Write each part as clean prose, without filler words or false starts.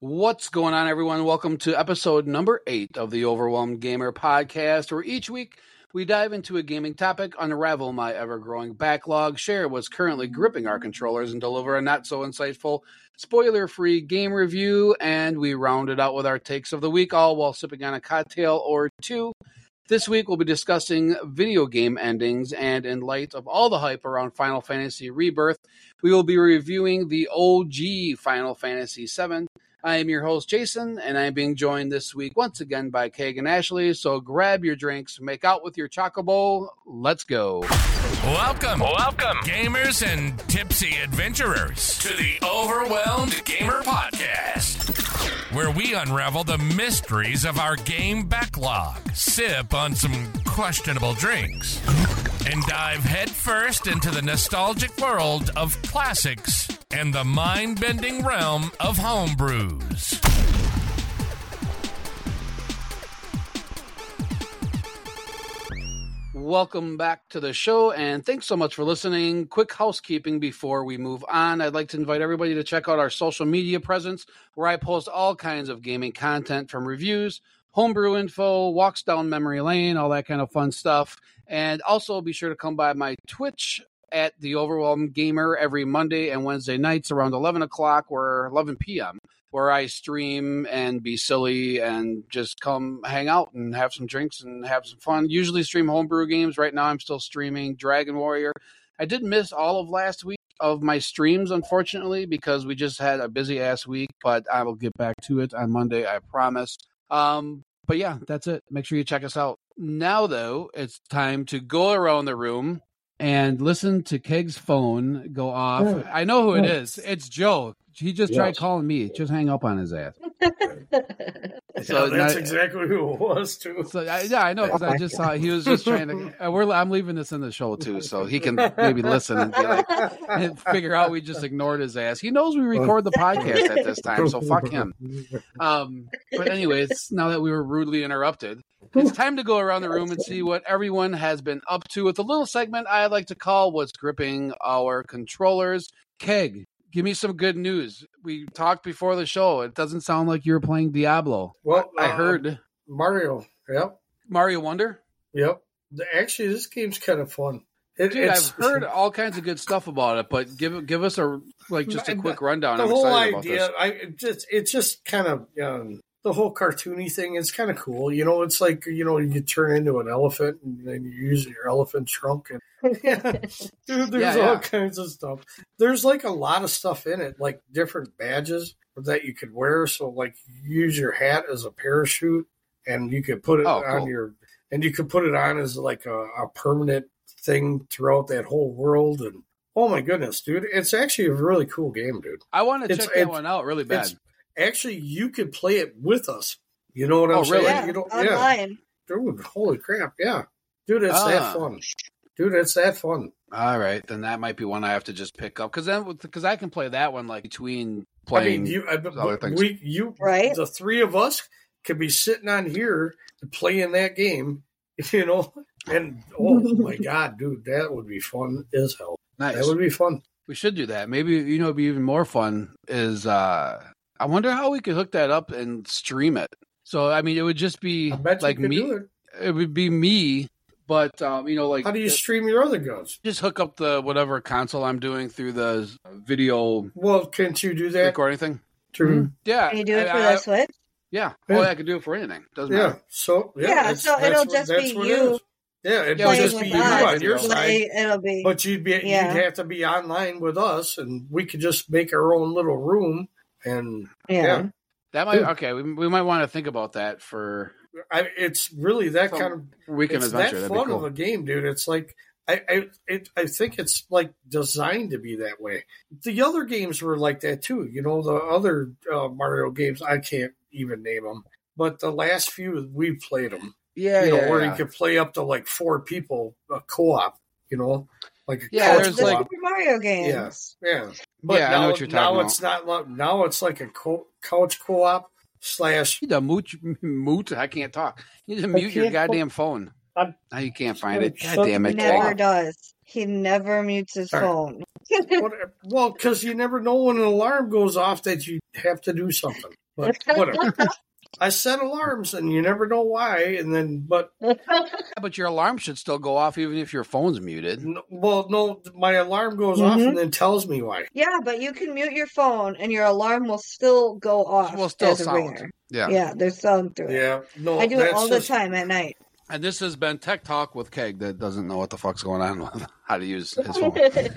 What's going on, everyone? Welcome to episode number 8 of the Overwhelmed Gamer podcast, where each week we dive into a gaming topic, unravel my ever-growing backlog, share what's currently gripping our controllers, and deliver a not-so-insightful, spoiler-free game review, and we round it out with our takes of the week, all while sipping on a cocktail or two. This week we'll be discussing video game endings, and in light of all the hype around Final Fantasy Rebirth, we will be reviewing the OG Final Fantasy VII. I am your host, Jason, and I'm being joined this week once again by Keg and Ashley. So grab your drinks, make out with your chocobo. Let's go. Welcome, gamers and tipsy adventurers, to the Overwhelmed Gamer Podcast, where we unravel the mysteries of our game backlog, sip on some questionable drinks, and dive headfirst into the nostalgic world of classics and the mind-bending realm of homebrews. Welcome back to the show, and thanks so much for listening. Quick housekeeping before we move on. I'd like to invite everybody to check out our social media presence, where I post all kinds of gaming content, from reviews, homebrew info, walks down memory lane, all that kind of fun stuff. And also be sure to come by my Twitch at the Overwhelmed Gamer every Monday and Wednesday nights around 11 p.m., where I stream and be silly and just come hang out and have some drinks and have some fun. Usually stream homebrew games. Right now I'm still streaming Dragon Warrior. I did miss all of last week of my streams, unfortunately, because we just had a busy-ass week, but I will get back to it on Monday, I promise. But yeah, that's it. Make sure you check us out. Now, though, it's time to go around the room and listen to Keg's phone go off. I know who it is. It's Joe. He just tried calling me. Just hang up on his ass. So that's exactly who it was, too. So I know, because I just saw he was just trying to. I'm leaving this in the show, too, so he can maybe listen and be like, and figure out we just ignored his ass. He knows we record the podcast at this time, so fuck him. But anyways, now that we were rudely interrupted, it's time to go around the room and see what everyone has been up to with a little segment I like to call What's Gripping Our Controllers. Keg, give me some good news. We talked before the show. It doesn't sound like you were playing Diablo. Well, I heard Mario. Yep. Mario Wonder? Yep. Actually, this game's kind of fun. I've heard all kinds of good stuff about it, but give us a quick rundown. The I'm whole excited idea, about this. it's just kind of the whole cartoony thing. It's kind of cool. It's like you turn into an elephant and then you use your elephant trunk. And dude, there's all kinds of stuff. There's like a lot of stuff in it, like different badges that you could wear. So like you use your hat as a parachute, and you could put it on cool. and you could put it on as like a permanent thing throughout that whole world. And oh my goodness, dude, it's actually a really cool game, dude. I want to check that one out really bad. Actually, you could play it with us. You know what I'm saying? Yeah, online. Dude, holy crap, yeah. Dude, it's that fun. Dude, it's that fun. All right, then that might be one I have to just pick up, because I can play that one like between playing other things. The three of us could be sitting on here playing that game, and oh my God, dude, that would be fun as hell. Nice. That would be fun. We should do that. Maybe, it'd be even more fun is, I wonder how we could hook that up and stream it. So, I mean, it would just be like me. It would be me, but, how do you stream your other guns? Just hook up the whatever console I'm doing through the video. Well, can't you do that? Recording thing? True. Mm-hmm. Yeah. Can you do it for the Switch? Yeah. Oh, I could do it for anything. Doesn't matter. So, so it'll just be you. Yeah, it'll just be you on your side. It'll be. But you'd have to be online with us, and we could just make our own little room. And that might we might want to think about that for. It's really that kind of weekend adventure. It's that fun of a game, dude. It's like I think it's like designed to be that way. The other games were like that too. The other Mario games, I can't even name them, but the last few we've played them. Where you could play up to like 4 people co-op. Like there's like Super Mario games. Yeah. But I know what you're talking about. It's not. Now it's like a couch co-op / You need to moot. I can't talk. You need to mute your goddamn phone. Now you can't find it. God Shut damn it, He never Keg. does. He never mutes his phone. Well, because you never know when an alarm goes off that you have to do something. But whatever. I set alarms, and you never know why. And then, but your alarm should still go off even if your phone's muted. No, my alarm goes off and then tells me why. Yeah, but you can mute your phone, and your alarm will still go off. Will still as a sound. Ringer. Yeah, yeah, there's sound through it. Yeah, no, I do it all the time at night. And this has been Tech Talk with Keg that doesn't know what the fuck's going on with how to use his phone.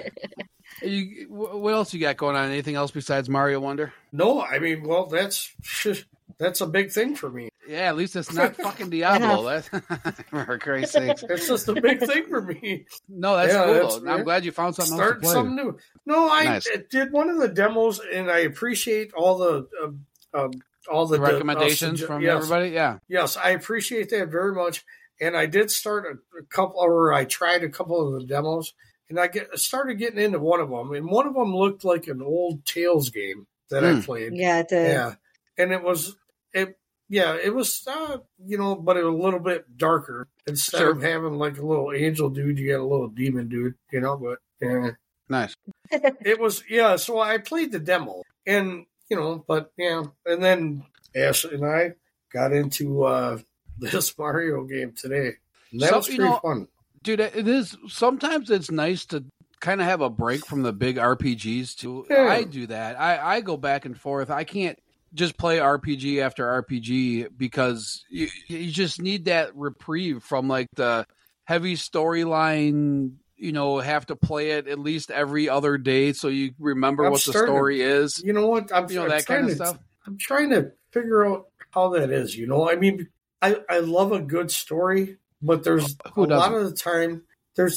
What else you got going on? Anything else besides Mario Wonder? No, I mean, well, that's a big thing for me. Yeah, at least it's not fucking Diablo. For Christ's sake. It's just a big thing for me. No, that's cool. Though. I'm glad you found something else to play. Something new. No, I did one of the demos, and I appreciate all the recommendations from everybody. Yeah. Yes, I appreciate that very much. And I did start I tried a couple of the demos, and I started getting into one of them, and one of them looked like an old Tales game that I played. Yeah, it did. Yeah, and it was but it was a little bit darker. Instead of having like a little angel dude, you got a little demon dude, but yeah. Nice. It was, so I played the demo, and, and then Ashley and I got into this Mario game today. And that was pretty fun. Dude, it is. Sometimes it's nice to kind of have a break from the big RPGs, too. Yeah. I do that. I go back and forth. I can't just play RPG after RPG because you just need that reprieve from like the heavy storyline. Have to play it at least every other day so you remember what the story is. You know what? That kind of stuff. I'm trying to figure out how that is. I mean, I love a good story, but there's a lot of the time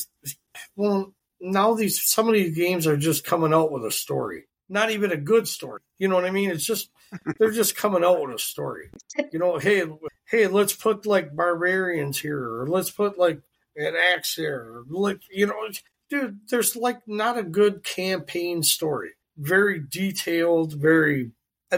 now some of these games are just coming out with a story. Not even a good story. You know what I mean? It's just they're just coming out with a story. Hey, let's put like barbarians here, or let's put like an axe here. Like, dude, there's like not a good campaign story. Very detailed, very.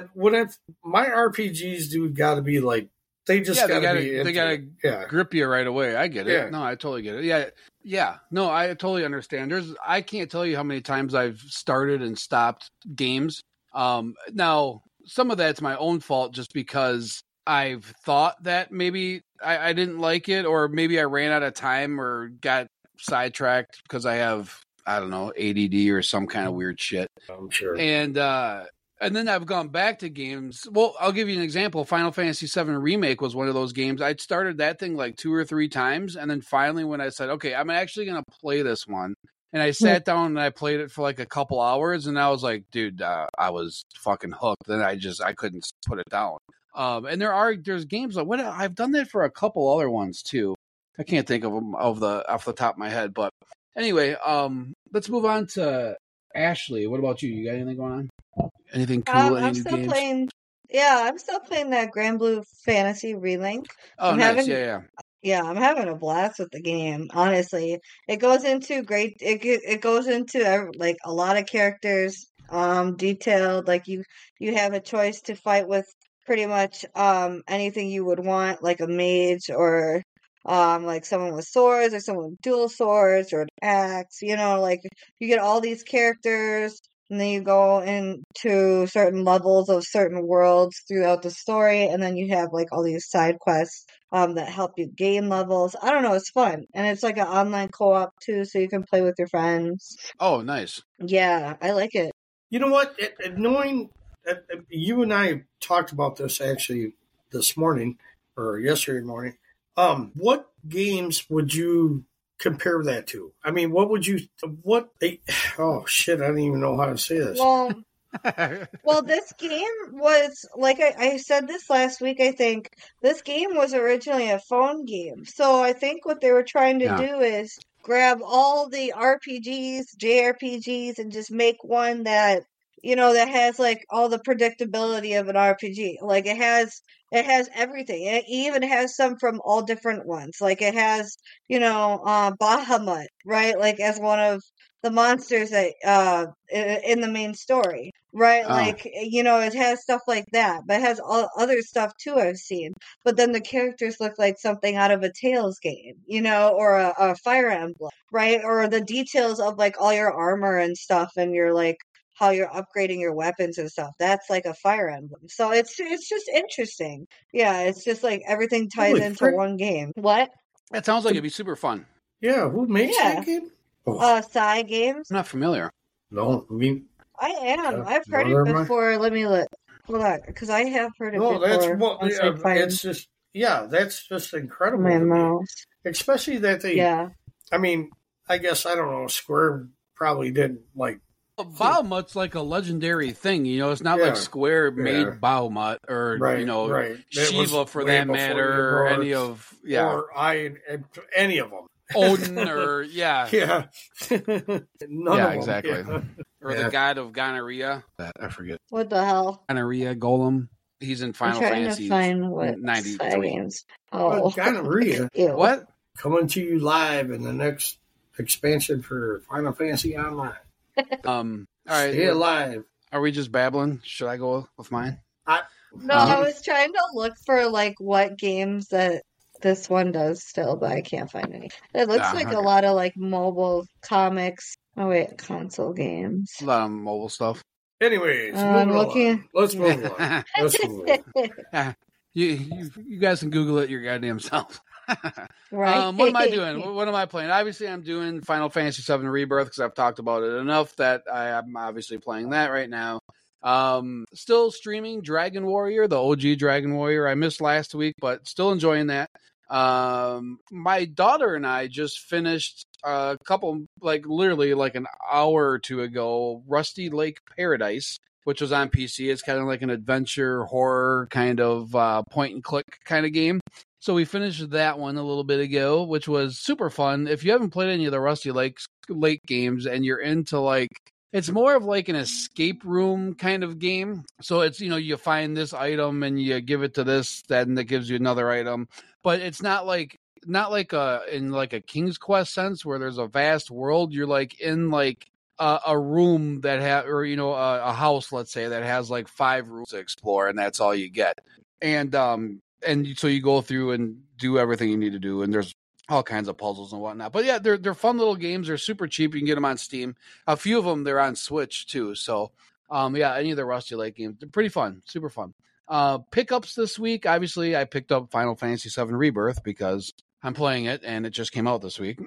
My RPGs do got to be like they just got to be. They got to grip you right away. I get it. Yeah. No, I totally get it. Yeah. No, I totally understand. I can't tell you how many times I've started and stopped games. Now some of that's my own fault, just because I've thought that maybe I didn't like it, or maybe I ran out of time or got sidetracked because I have, I don't know, ADD or some kind of weird shit. I'm sure. And then I've gone back to games. Well, I'll give you an example. Final Fantasy VII Remake was one of those games. I'd started that thing like 2 or 3 times. And then finally when I said, okay, I'm actually going to play this one. And I sat down and I played it for like a couple hours. And I was like, dude, I was fucking hooked. Then I couldn't put it down. And there's games like what I've done that for a couple other ones too. I can't think of them off the top of my head, but anyway, let's move on to Ashley. What about you? You got anything going on? Anything cool? I'm still playing. Yeah, I'm still playing that Grand Blue Fantasy Relink. Oh, nice. Yeah. Yeah, I'm having a blast with the game. Honestly, it goes into It goes into like a lot of characters, detailed. Like you have a choice to fight with pretty much anything you would want, like a mage or like someone with swords or someone with dual swords or an axe. Like you get all these characters. And then you go into certain levels of certain worlds throughout the story, and then you have like all these side quests that help you gain levels. I don't know, it's fun, and it's like an online co-op too, so you can play with your friends. Oh, nice! Yeah, I like it. You know what? Knowing you and I talked about this actually this morning or yesterday morning. What games would you compare that to? I mean, oh shit, I don't even know how to say this. Well, this game was, like I said this last week, I think, this game was originally a phone game. So I think what they were trying to do is grab all the RPGs, JRPGs, and just make one that, that has like all the predictability of an RPG. Like it has everything. It even has some from all different ones. Like it has, Bahamut, right? Like as one of the monsters that in the main story, right? Oh. Like, it has stuff like that, but it has all other stuff too I've seen. But then the characters look like something out of a Tales game, or a Fire Emblem, right? Or the details of like all your armor and stuff, and your like how you're upgrading your weapons and stuff. That's like a Fire Emblem. So it's just interesting. Yeah, it's just like everything ties Holy into frick. one game. What? That sounds like it'd be super fun. Yeah, who makes that game? Psy Games. I'm not familiar. No, I mean, I am. Yeah, I've heard neither it am I. before. Let me look. Hold on, because I have heard it no, before. that's what. Once I find It's just, that's just incredible. my to me. mouse. Especially that they. Yeah. I mean, I guess I don't know. Square probably didn't like. Bahamut's like a legendary thing, it's not like Square made Bahamut or Right, right. That Shiva was for way that before matter, or any of or any of them. Odin or Yeah. None of them. exactly. Yeah. Or the god of gonorrhea. I forget. What the hell? Gonorrhea Golem. He's in Final I'm trying Fantasy to find what 93. Psy Games. Oh, Gonorrhea. Ew. What? Coming to you live in the next expansion for Final Fantasy Online. All right. Stay alive. Are we just babbling? Should I go with mine? No, I was trying to look for like what games that this one does still, but I can't find any. It looks like a lot of like mobile comics. Oh wait, console games. A lot of mobile stuff. Anyways, I'm looking. Let's move on. Let's move on. You guys can Google it your goddamn self. Right. What am I doing? What am I playing? Obviously, I'm doing Final Fantasy VII Rebirth because I've talked about it enough that I'm obviously playing that right now. Still streaming Dragon Warrior, the OG Dragon Warrior. I missed last week, but still enjoying that. My daughter and I just finished a couple, like literally like an hour or two ago, Rusty Lake Paradise, which was on PC. It's kind of like an adventure horror kind of point and click kind of game. So we finished that one a little bit ago, which was super fun. If you haven't played any of the Rusty Lake games and you're into like, it's more of like an escape room kind of game. So it's, you find this item and you give it to this, then that gives you another item. But it's not like in a King's Quest sense where there's a vast world. You're like in like a room that a house, let's say, that has like 5 rooms to explore, and that's all you get. And so you go through and do everything you need to do, and there's all kinds of puzzles and whatnot. But yeah, they're fun little games. They're super cheap. You can get them on Steam. A few of them, they're on Switch too. So any of the Rusty Lake games, they're pretty fun, super fun. Pickups this week, obviously I picked up Final Fantasy VII Rebirth because I'm playing it and it just came out this week.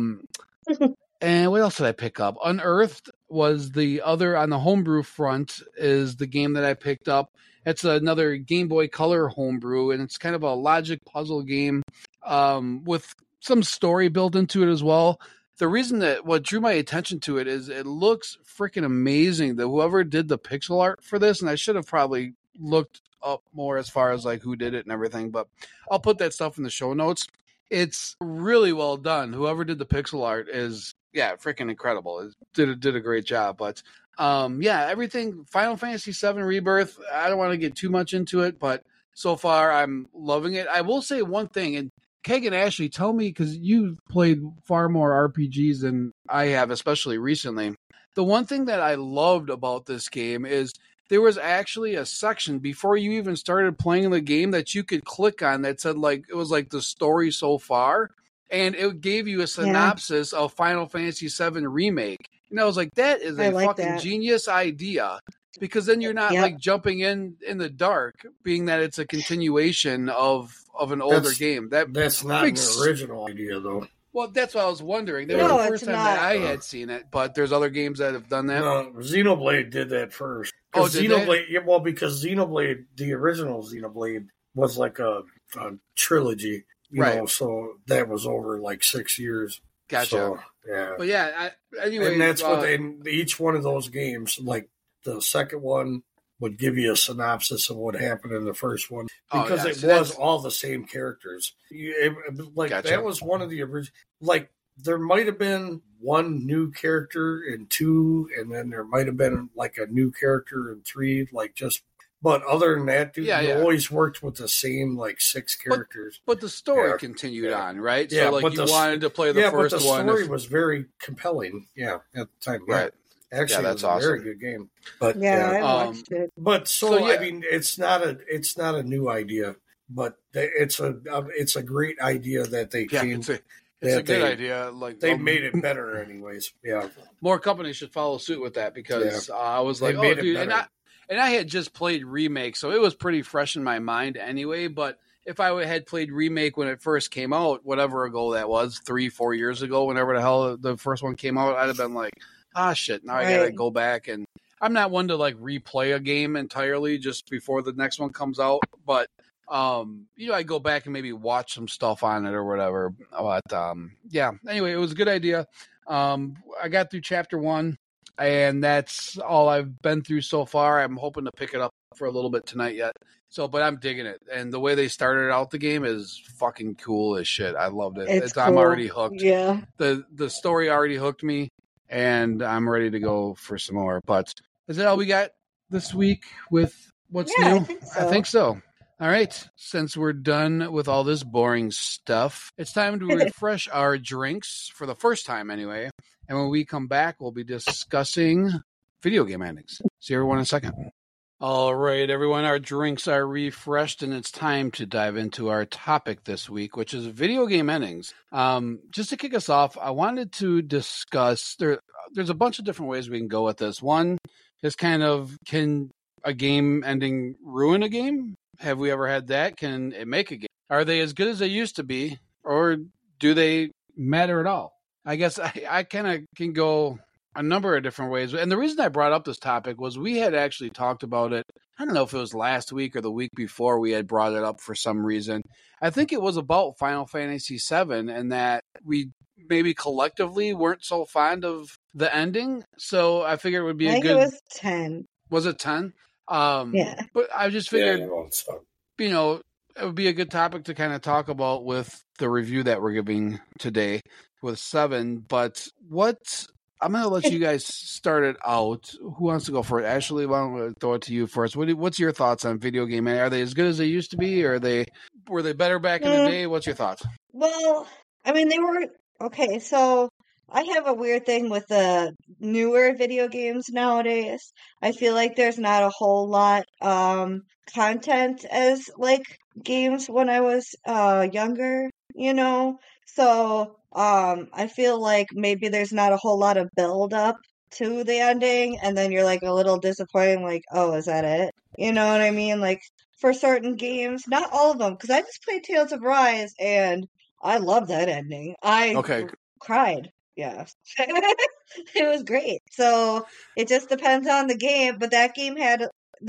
And what else did I pick up? Unearthed was the other on the homebrew front, is the game that I picked up. It's another Game Boy Color homebrew, and it's kind of a logic puzzle game with some story built into it as well. The reason that what drew my attention to it is it looks freaking amazing. That whoever did the pixel art for this, and I should have probably looked up more as far as like who did it and everything, but I'll put that stuff in the show notes. It's really well done. Whoever did the pixel art is freaking incredible. It did a great job. But everything Final Fantasy VII Rebirth, I don't want to get too much into it, but so far I'm loving it. I will say one thing, and Keg and Ashley, tell me, because you played far more RPGs than I have, especially recently. The one thing that I loved about this game is there was actually a section before you even started playing the game that you could click on that said like, it was like the story so far. And it gave you a synopsis of Final Fantasy VII Remake. And I was like, that is a fucking genius idea. Because then you're not like jumping in the dark, being that it's a continuation of an older game. That's not an original idea, though. Well, that's what I was wondering. That was the first time that I had seen it, but there's other games that have done that. No, Xenoblade did that first. Did Xenoblade, because Xenoblade, the original Xenoblade, was like a trilogy. You know, so that was over like 6 years. Gotcha. So, yeah. But anyway. And that's what each one of those games, like the second one would give you a synopsis of what happened in the first one. Because it was all the same characters. That was one of the original. Like, there might have been one new character in 2, and then there might have been like a new character in 3, like just But other than that, dude, Yeah, you yeah. always worked with the same like 6 characters. But the story Yeah. continued Yeah. on, right? Yeah, So like but you wanted to play the yeah, first but the one. story was very compelling. Yeah, at the time. Yeah. Right. Actually, that's it was a very awesome. good game. But Yeah, I Um, watched it. but So, yeah. I mean, it's not a new idea, but it's a great idea that they Yeah, came. it's a that good they- idea. Like They made it better, anyways. Yeah, more companies should follow suit with that because I was They like, made oh, it dude, better. and I had just played Remake, so it was pretty fresh in my mind anyway. But if I had played Remake when it first came out, whatever ago that was, 3-4 years ago, whenever the hell the first one came out, I'd have been like, shit, now I gotta Right. go back. And I'm not one to like replay a game entirely just before the next one comes out, but I go back and maybe watch some stuff on it or whatever. But yeah, anyway, it was a good idea. I got through chapter 1, and that's all I've been through so far. I'm hoping to pick it up for a little bit tonight yet. So, but I'm digging it, and the way they started out the game is fucking cool as shit. I loved it. It's I'm cool. already hooked. Yeah. The story already hooked me, and I'm ready to go for some more. But is that all we got this week with what's Yeah, new? I think so. I think so. All right. Since we're done with all this boring stuff, it's time to refresh our drinks for the first time anyway. And when we come back, we'll be discussing video game endings. See everyone in a second. All right, everyone, our drinks are refreshed, and it's time to dive into our topic this week, which is video game endings. Just to kick us off, I wanted to discuss, there's a bunch of different ways we can go with this. One is kind of, can a game ending ruin a game? Have we ever had that? Can it make a game? Are they as good as they used to be, or do they matter at all? I guess I kind of can go a number of different ways. And the reason I brought up this topic was we had actually talked about it. I don't know if it was last week or the week before we had brought it up for some reason. I think it was about Final Fantasy VII, and that we maybe collectively weren't so fond of the ending. So I figured it would be I a think good... it was 10. Was it 10? Yeah. But I just figured, so. It would be a good topic to kind of talk about with the review that we're giving today with 7. But I'm going to let you guys start it out. Who wants to go for it? Ashley, why don't we throw it to you first? What's your thoughts on video game? Are they as good as they used to be? Or were they better back in the day? What's your thoughts? Well, I mean, they were okay. So I have a weird thing with the newer video games nowadays. I feel like there's not a whole lot content as like games when I was younger, So I feel like maybe there's not a whole lot of build up to the ending, and then you're like a little disappointed, like, oh, is that it? You know what I mean? Like for certain games, not all of them, because I just played Tales of Rise and I love that ending. I cried. Yeah. It was great. So it just depends on the game, but that game had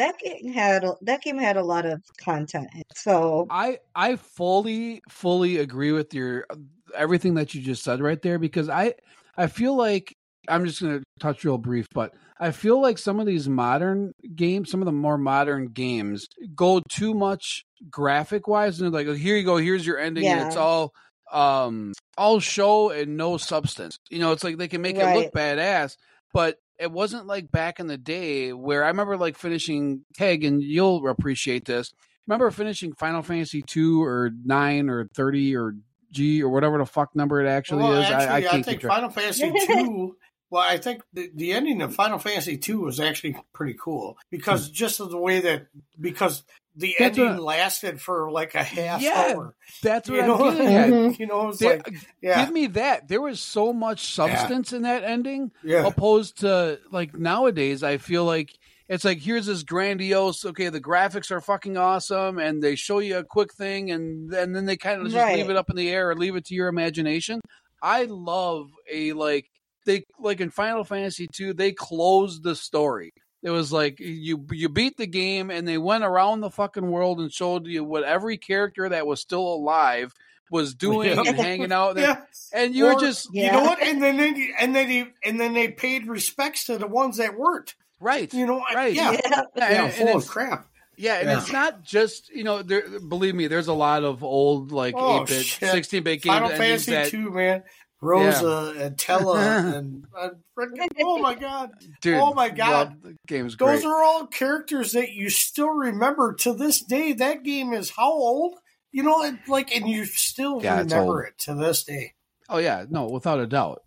a lot of content. So I fully agree with your everything that you just said right there, because I feel like, I'm just going to touch real brief, but I feel like some of these modern games, some of the more modern games go too much graphic wise, and they're like, oh, here you go, here's your ending, and it's all show and no substance. It's like they can make it look badass, but it wasn't like back in the day where I remember like finishing Keg, and you'll appreciate this. Remember finishing Final Fantasy 2 or 9 or 30 or G or whatever the fuck number it actually is. Actually, I I think Final Fantasy 2. Well, I think the ending of Final Fantasy 2 was actually pretty cool because just of the way because the ending lasted for like a half hour. That's what I'm getting at. It's like, give me that. There was so much substance in that ending, opposed to like nowadays. I feel like it's like, here's this grandiose, okay, the graphics are fucking awesome, and they show you a quick thing, and then they kind of just leave it up in the air or leave it to your imagination. I love they in Final Fantasy 2, they closed the story. It was like you beat the game, and they went around the fucking world and showed you what every character that was still alive was doing and hanging out there. And you were just you know what? And then they paid respects to the ones that weren't. Right. Right. Holy crap. Yeah, and it's not just, believe me, there's a lot of old 8-bit, 16-bit games. Final Fantasy 2, man. Rosa and Tella and oh my god, dude! Oh my god, the game's great. Those are all characters that you still remember to this day. That game is how old? You know, and you still remember it to this day. Oh yeah, no, without a doubt.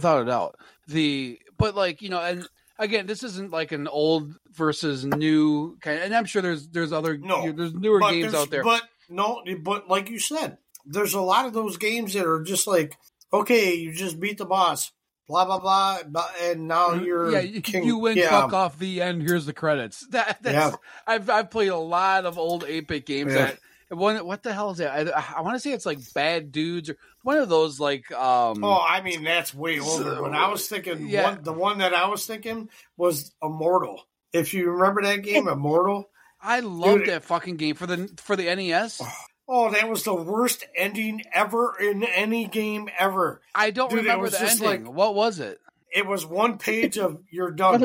But and again, this isn't like an old versus new kind. And I'm sure there's other there's newer games out there. But like you said, there's a lot of those games that are just like, okay, you just beat the boss, blah blah blah, and now you're king. You win. Fuck off. The end. Here's the credits. I've played a lot of old 8-bit games that. What the hell is that? I want to say it's like Bad Dudes or one of those like. I mean that's way older. When I was thinking, the one that I was thinking was Immortal. If you remember that game, Immortal. I loved that fucking game for the NES. Oh, that was the worst ending ever in any game ever. I don't remember the ending. What was it? It was one page of you're done.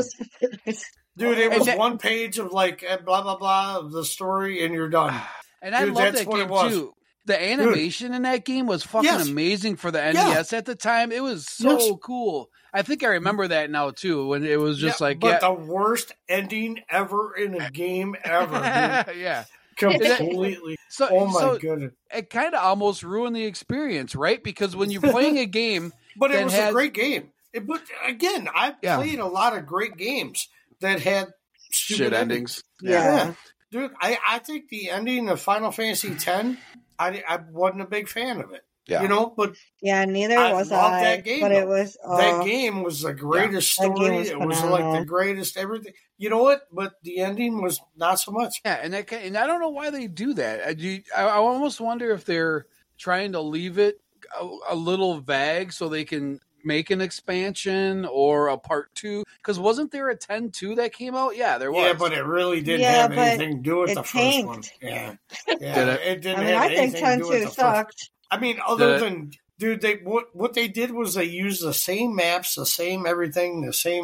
Dude, it was one page of like blah blah blah of the story and you're done. And I love that game too. The animation in that game was fucking amazing for the NES at the time. It was so cool. I think I remember that now too, when it was just the worst ending ever in a game ever. Dude. Yeah. Completely. My goodness. It kind of almost ruined the experience, right? Because when you're playing a game, but it was a great game. But again, I've played a lot of great games that had shit endings. Yeah. Dude, I think the ending of Final Fantasy X, I wasn't a big fan of it. Yeah. You know, but neither was I. That game, but it was that game was the greatest story. It was like the greatest everything. You know what? But the ending was not so much. Yeah, and I don't know why they do that. I almost wonder if they're trying to leave it a little vague so they can make an expansion or a part 2, because wasn't there a 10-2 that came out? Yeah, there was. Yeah, but it really didn't have anything to do with the first one. Yeah, Did it? It didn't have anything to do with the sucked. first. I mean, other than what they did was they used the same maps, the same everything.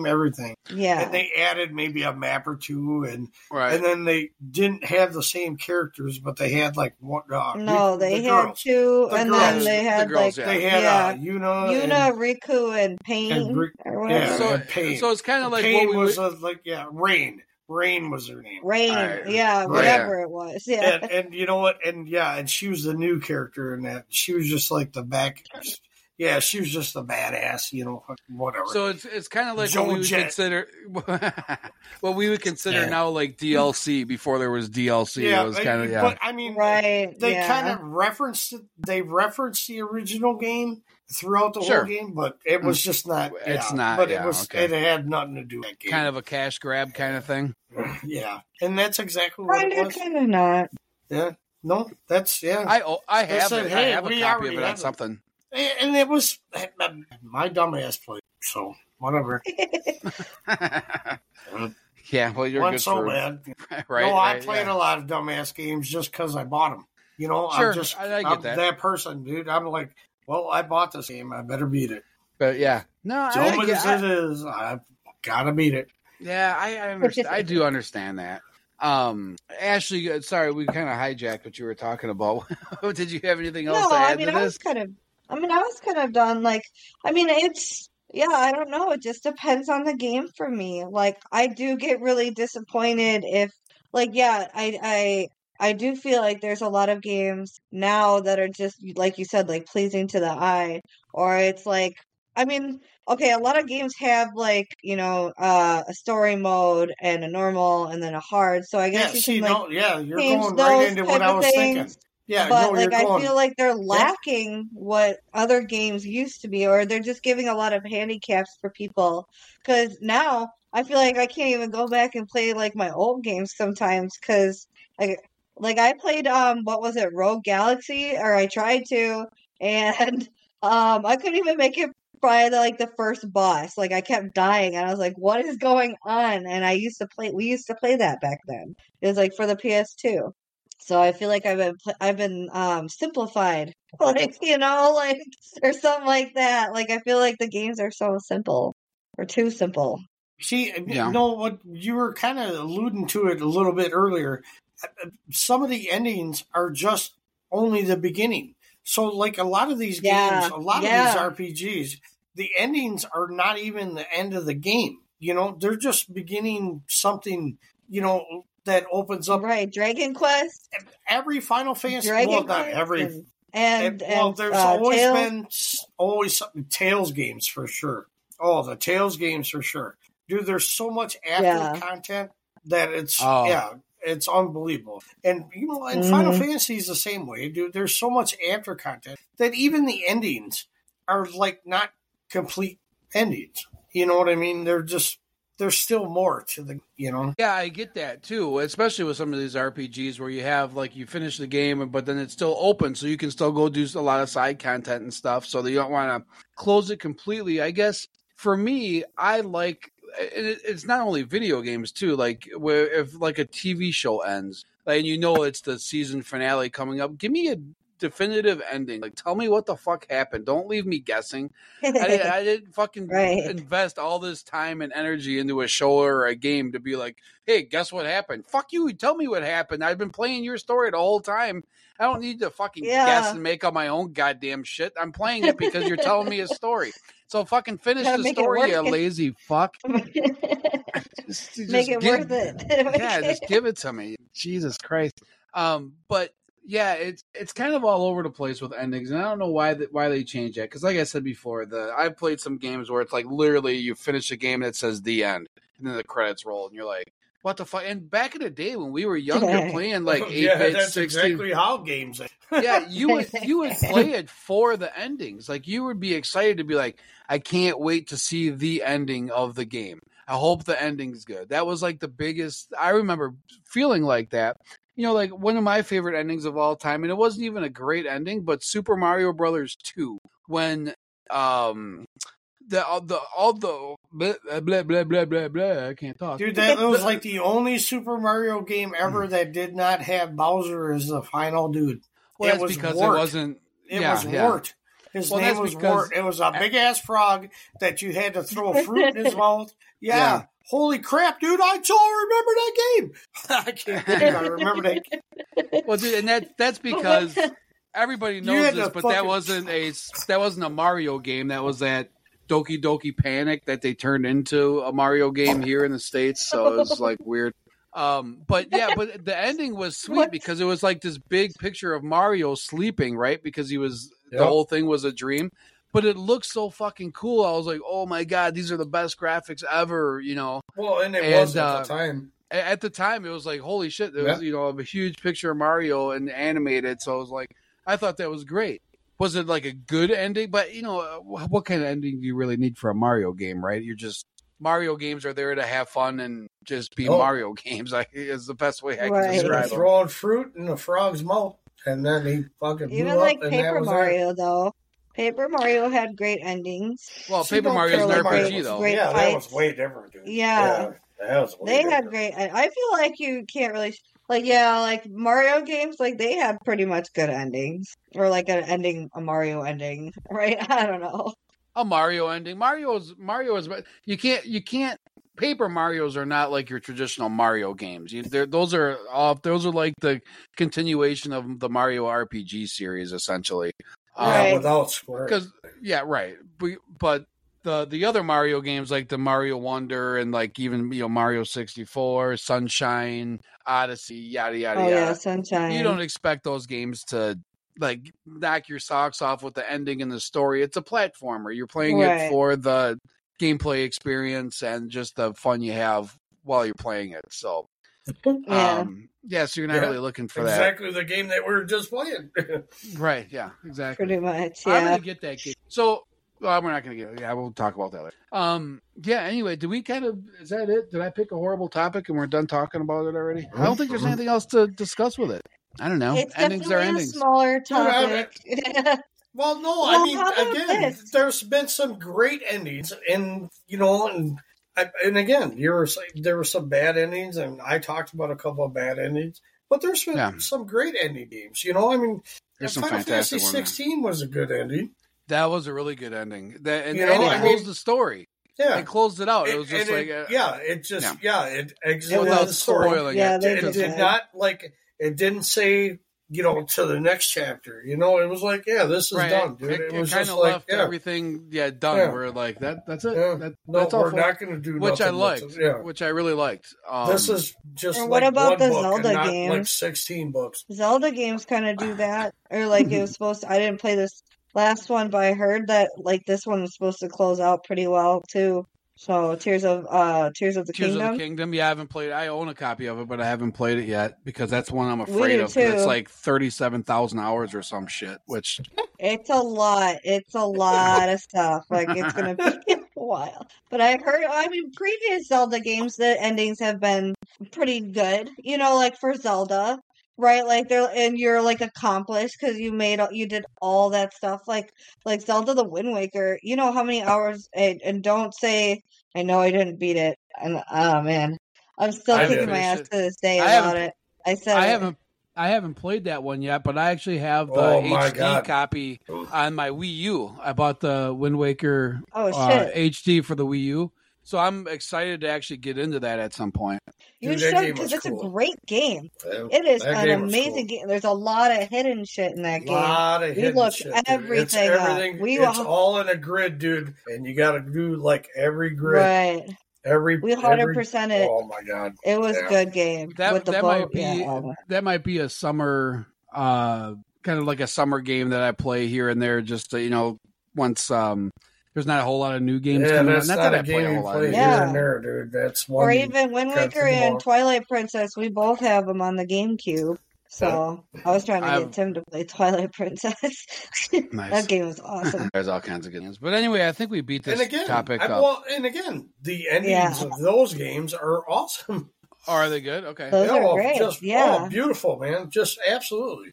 Yeah, and they added maybe a map or two, and then they didn't have the same characters, but they had like one. They had two, and then they had Yuna, Riku, and Pain, or whatever. And Pain. So it's kind of like Pain was Rain. Rain was her name. Rain, whatever it was. Yeah. And you know what? And she was the new character in that. She was just like the back. Yeah, she was just a badass, you know, whatever. So it's kind of like what we would consider now like DLC before there was DLC. Yeah, it was kind of But I mean, they kind of referenced it. They referenced the original game throughout the whole game, but it was just not. It's not. But it was. It had nothing to do with that game. Kind of a cash grab kind of thing. Yeah, and that's exactly what it was. Kind of not. Yeah. No, that's I have a copy of it on something. And it was my dumbass played, so whatever. Yeah, well, you're good so for bad. Right? No, I played a lot of dumbass games just because I bought them. You know, sure, I'm that person, dude. I'm like, well, I bought this game, I better beat it. But yeah, no, it is. I've gotta beat it. Yeah, I understand. I do understand that. Ashley, sorry, we kind of hijacked what you were talking about. Did you have anything else to add to this? I was kind of done. Like, I mean, I don't know. It just depends on the game for me. Like, I do get really disappointed if, like, I do feel like there's a lot of games now that are just, like you said, like, pleasing to the eye. Or it's like, I mean, okay, a lot of games have, like, you know, a story mode and a normal and then a hard. So I guess you're going right into what I was thinking. Yeah, but I feel like they're lacking what other games used to be, or they're just giving a lot of handicaps for people. Because now I feel like I can't even go back and play like my old games sometimes. Because like I played what was it, Rogue Galaxy, or I tried to, and I couldn't even make it by the first boss. Like I kept dying, and I was like, "What is going on?" And we used to play that back then. It was like for the PS2. So I feel like I've been simplified, like, you know, like, or something like that. Like I feel like the games are so simple, or too simple. See, what you were kind of alluding to it a little bit earlier. Some of the endings are just only the beginning. So, like a lot of these games, a lot of these RPGs, the endings are not even the end of the game. You know, they're just beginning something, you know, that opens up. Right, Dragon Quest. Every Final Fantasy, Dragon not Quest every. And there's always something. Tales games for sure. Oh, the Tales games for sure. Dude, there's so much after content that it's it's unbelievable. And you know, and Final Fantasy is the same way, dude. There's so much after content that even the endings are like not complete endings. You know what I mean? There's still more to the, you know. Yeah, I get that too, especially with some of these RPGs where you have like you finish the game, but then it's still open, so you can still go do a lot of side content and stuff. So you don't want to close it completely. I guess for me, I like it's not only video games too. Like where if like a TV show ends, and you know it's the season finale coming up, give me a definitive ending. Like, tell me what the fuck happened. Don't leave me guessing. I didn't fucking invest all this time and energy into a show or a game to be like, hey, guess what happened? Fuck you. Tell me what happened. I've been playing your story the whole time. I don't need to fucking guess and make up my own goddamn shit. I'm playing it because you're telling me a story. So fucking finish the story, you lazy fuck. just make it worth it. Yeah, just give it to me. Jesus Christ. But yeah, it's kind of all over the place with endings, and I don't know why they changed that. Because like I said before, I've played some games where it's like literally you finish a game and it says the end, and then the credits roll, and you're like, what the fuck? And back in the day when we were younger, playing like 8-bit, that's 16, exactly how games. Yeah, you would play it for the endings. Like you would be excited to be like, I can't wait to see the ending of the game. I hope the ending's good. That was like the biggest. I remember feeling like that. You know, like one of my favorite endings of all time, and it wasn't even a great ending, but Super Mario Brothers 2, when all the blah blah blah blah blah blah. I can't talk. Dude, that was like the only Super Mario game ever that did not have Bowser as the final dude. Well, that's because Wart. It wasn't. It was Wart. His name was Wart. It was a big ass frog that you had to throw fruit in his mouth. Yeah. Holy crap, dude! I remember that game. I can't believe I remember that game. Well, dude, and that's because everybody knows this, but that wasn't a Mario game. That was that Doki Doki Panic that they turned into a Mario game here in the States. So it was like weird. But the ending was sweet because it was like this big picture of Mario sleeping, right? Because the whole thing was a dream. But it looked so fucking cool. I was like, oh my God, these are the best graphics ever, you know. Well, and it was at the time. At the time, it was like, holy shit. It was, you know, a huge picture of Mario and animated. So I was like, I thought that was great. Was it like a good ending? But, you know, what kind of ending do you really need for a Mario game, right? Mario games are there to have fun and just be Mario games. Is the best way I can describe them. Throwing fruit in the frog's mouth, and then he fucking blew even like up, Paper Mario, though. Paper Mario had great endings. Well, Paper Mario's an RPG, though. Yeah, that was way different, dude. Yeah. That was way different. Had great. I feel like you can't really like Mario games. Like they had pretty much good endings, or like a Mario ending, right? I don't know. A Mario ending. Mario is. You can't. Paper Marios are not like your traditional Mario games. Those are like the continuation of the Mario RPG series, essentially. Without Square. But the other Mario games like the Mario Wonder and like even Mario 64, Sunshine, Odyssey, yada yada yada. Yeah, Sunshine. You don't expect those games to like knock your socks off with the ending and the story. It's a platformer. You're playing it for the gameplay experience and just the fun you have while you're playing it. So so you're not really looking for exactly the game that we were just playing. Right, yeah, exactly. Pretty much, yeah. I'm going to get that game. So, we're not going to get it. Yeah, we'll talk about that later. Anyway, is that it? Did I pick a horrible topic and we're done talking about it already? I don't think there's anything else to discuss with it. I don't know. It's endings are endings. A smaller topic. Well, no, I mean, again, there's been some great endings, and again, there were some bad endings, and I talked about a couple of bad endings, but there's been some great ending games. I mean, Final Fantasy 16 was a good ending. That was a really good ending. It closed the story. Yeah, it closed it out. It was just it exited without the story. Spoiling it did not it didn't say to the next chapter. It was like, yeah, this is done, dude. It was kind just of like, left everything, done. Yeah. We're like, that's it. Yeah. That's we're awful. not going to do which nothing. I liked. Which I really liked. This is just Or like what about one the book Zelda and not games? like 16 books. Zelda games kind of do that, or like it was supposed to. I didn't play this last one, but I heard that like this one was supposed to close out pretty well too. So Tears of the Tears Kingdom. of the Kingdom. Yeah, I haven't played it. I own a copy of it, but I haven't played it yet because that's one I'm We afraid do of. 'Cause it's too. like 37,000 hours or some shit. Which It's a lot. It's a lot of stuff. Like it's gonna be a while. But I heard. I mean, previous Zelda games, the endings have been pretty good. Like for Zelda, right? Like and you're like accomplished because you did all that stuff. Like Zelda the Wind Waker. You know how many hours? And don't say I know I didn't beat it. And oh man, I'm still I kicking did. my ass to this day I about haven't- it. I said I haven't played that one yet, but I actually have the Oh, my HD God. copy on my Wii U. I bought the Wind Waker Oh shit! HD for the Wii U, so I'm excited to actually get into that at some point. You Dude, that should game because was it's cool. a great game. That- It is that an game was amazing cool. game. There's a lot of hidden shit in that A game. lot of We hidden looked shit, dude. everything It's up. everything. We It's wa- all in a grid, dude, and you got to do like every grid, Right. every. We 100% it. Oh my god! It was Yeah. a good game. With the That boat. might be Yeah. that might be a summer kind of like a summer game that I play here and there. Just to, once there's not a whole lot of new games Yeah, coming out. that's Not not that a I play game a you whole lot. play of here Yeah. and there, dude. That's one. Or you even Wind gotta Waker think and about. Twilight Princess. We both have them on the GameCube. So I was trying to I've- get Tim to play Twilight Princess. Nice. That game was awesome. There's all kinds of good games. But anyway, I think we beat this And again, topic up. the endings of those games are awesome. Are they good? Okay. Those are great. Just Yeah. beautiful, man. Just absolutely,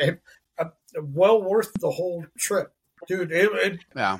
well worth the whole trip, dude. Yeah.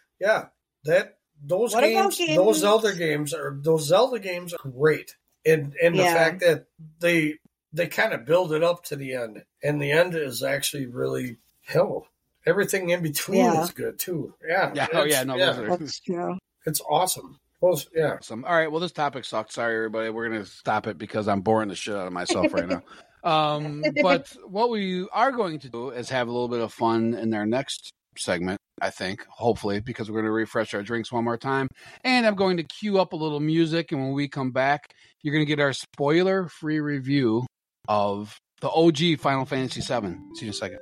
Those What about games, those games- Zelda games are great, and the Yeah. fact that they kind of build it up to the end, and the end is actually really hell. Everything in between Yeah. is good too. Yeah. Yeah. Oh, yeah. No, those are That's true. It's awesome. Well, yeah. awesome. All right. Well, this topic sucked. Sorry, everybody. We're going to stop it because I'm boring the shit out of myself right now. But what we are going to do is have a little bit of fun in our next segment, I think, hopefully, because we're going to refresh our drinks one more time. And I'm going to cue up a little music. And when we come back, you're going to get our spoiler-free review of the OG Final Fantasy VII. See you in a second.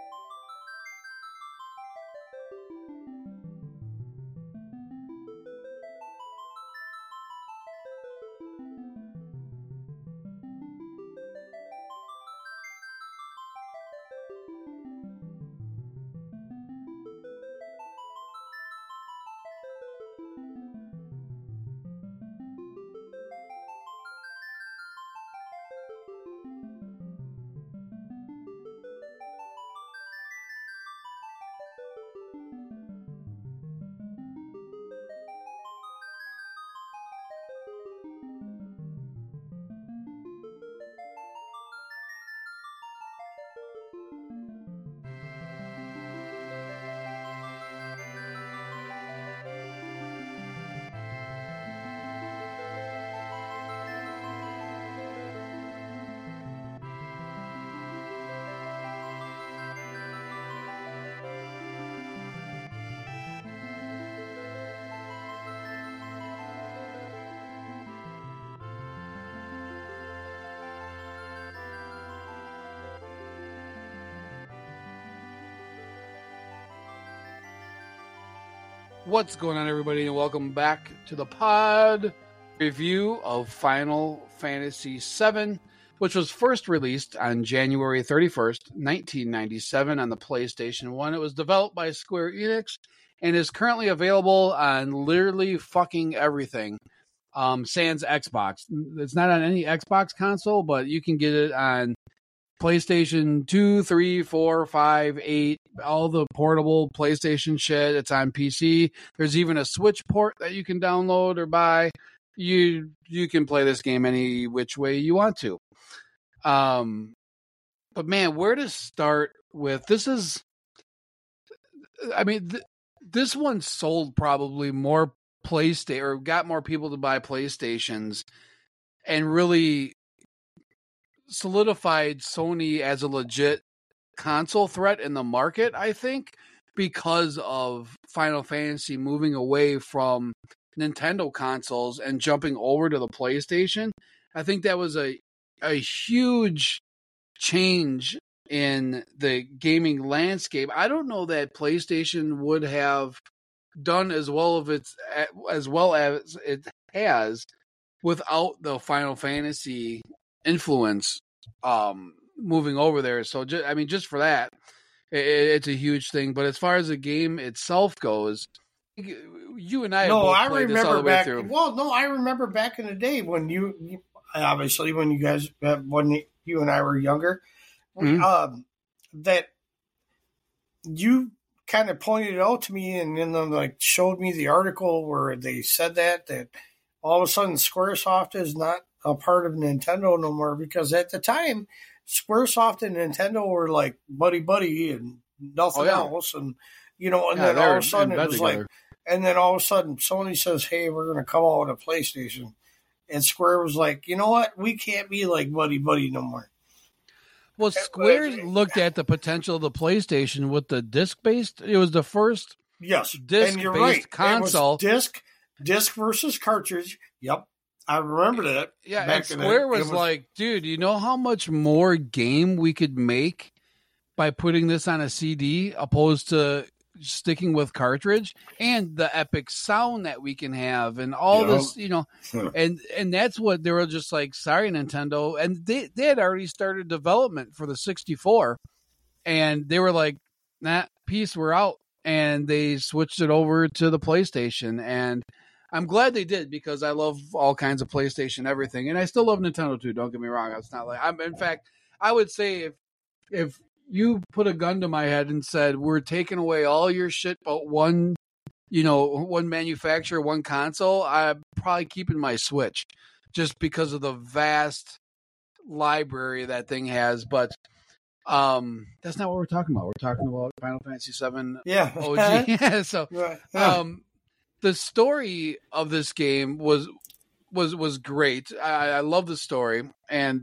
What's going on, everybody, and welcome back to the pod review of Final Fantasy VII, which was first released on January 31st, 1997 on the PlayStation 1. It was developed by Square Enix and is currently available on literally fucking everything. Sans Xbox. It's not on any Xbox console, but you can get it on PlayStation 2, 3, 4, 5, 8, all the portable PlayStation shit. It's on PC. There's even a Switch port that you can download or buy. You can play this game any which way you want to. But man, where to start with? This is, I mean, this one sold probably more PlayStation, or got more people to buy PlayStations, and really solidified Sony as a legit console threat in the market, I think, because of Final Fantasy moving away from Nintendo consoles and jumping over to the PlayStation. I think that was a huge change in the gaming landscape. I don't know that PlayStation would have done as well as it has without the Final Fantasy influence moving over there. So just for that, it's a huge thing. But as far as the game itself goes, you and I have both played this all the way through. Well, no, I remember back in the day when you obviously when you and I were younger, that you kind of pointed it out to me and then like showed me the article where they said that all of a sudden Squaresoft is not a part of Nintendo no more, because at the time Squaresoft and Nintendo were like buddy and nothing else, and then all of a sudden it was together. And then all of a sudden Sony says, "Hey, we're going to come out with a PlayStation," and Square was like, "You know what? We can't be like buddy no more." Well, Square looked at the potential of the PlayStation with the disc-based. It was the first disc-based console. It was disc versus cartridge. Yep. I remember that. Yeah, and Square was like, dude, you know how much more game we could make by putting this on a CD opposed to sticking with cartridge, and the epic sound that we can have and all this, and that's what they were just like, sorry, Nintendo. And they had already started development for the 64, and they were like, nah, peace, we're out. And they switched it over to the PlayStation, and I'm glad they did, because I love all kinds of PlayStation everything, and I still love Nintendo too. Don't get me wrong. It's not like in fact, I would say if you put a gun to my head and said, we're taking away all your shit but one manufacturer, one console, I'm probably keeping my Switch just because of the vast library that thing has. But that's not what we're talking about. We're talking about Final Fantasy VII OG. So the story of this game was great. I love the story, and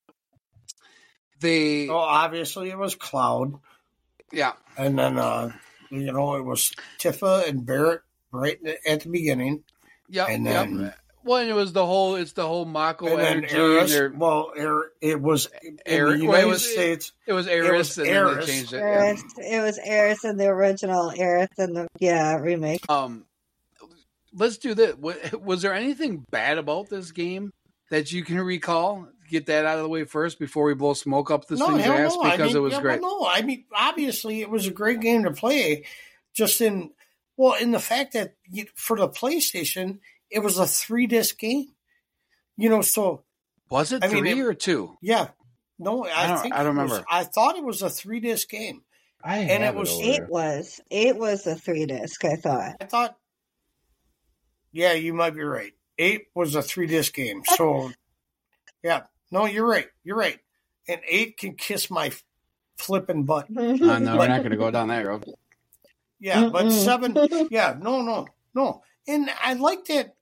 obviously it was Cloud. Yeah. And then, it was Tifa and Barrett right at the beginning. Yeah. And then, well, it was it's the whole Mako energy. It was Aerith. In the United States. It was Aerith, and then they changed it. Aerith. Yeah. It was Aerith in the original, Aerith in the remake. Let's do this. Was there anything bad about this game that you can recall? Get that out of the way first before we blow smoke up this thing's ass, because it was great. Obviously it was a great game to play. Just in the fact that for the PlayStation, it was a 3-disc game. So was it 3 or 2? Yeah, no, I don't remember. I thought it was a 3-disc game. It was a 3-disc. I thought. Yeah, you might be right. 8 was a 3-disc game. So, yeah. No, you're right. And 8 can kiss my flipping butt. No, we're not going to go down that road. Yeah, but 7, yeah, no. And I like that.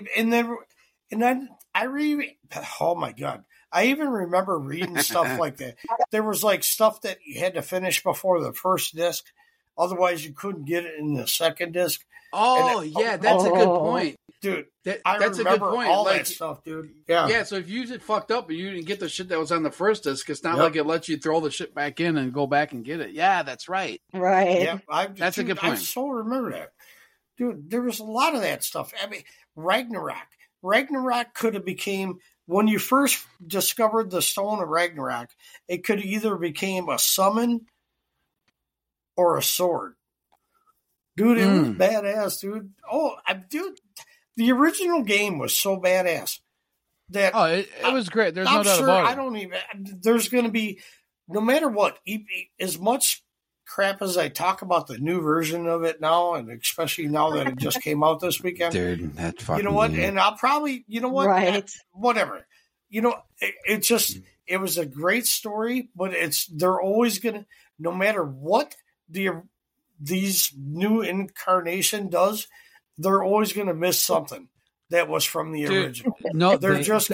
Oh my God. I even remember reading stuff like that. There was like stuff that you had to finish before the first disc. Otherwise, you couldn't get it in the second disc. Oh, that's a good point. Dude, that's a good point. All that stuff, dude. Yeah. So if you get fucked up and you didn't get the shit that was on the first disc, it's not like it lets you throw the shit back in and go back and get it. Yeah, that's right. Right. Yeah, that's a good point. I so remember that. Dude, there was a lot of that stuff. I mean, Ragnarok could have became, when you first discovered the Stone of Ragnarok, it could either became a summon or a sword. Dude, it was badass, dude. The original game was so badass that it was great. There's no doubt about it. There's going to be, no matter what, as much crap as I talk about the new version of it now, and especially now that it just came out this weekend. Dude, that fucking You know what? And I'll probably, right. Whatever. It just, it was a great story, but they're always going to, no matter what these new incarnation does, they're always going to miss something that was from the original. No, they're just going to,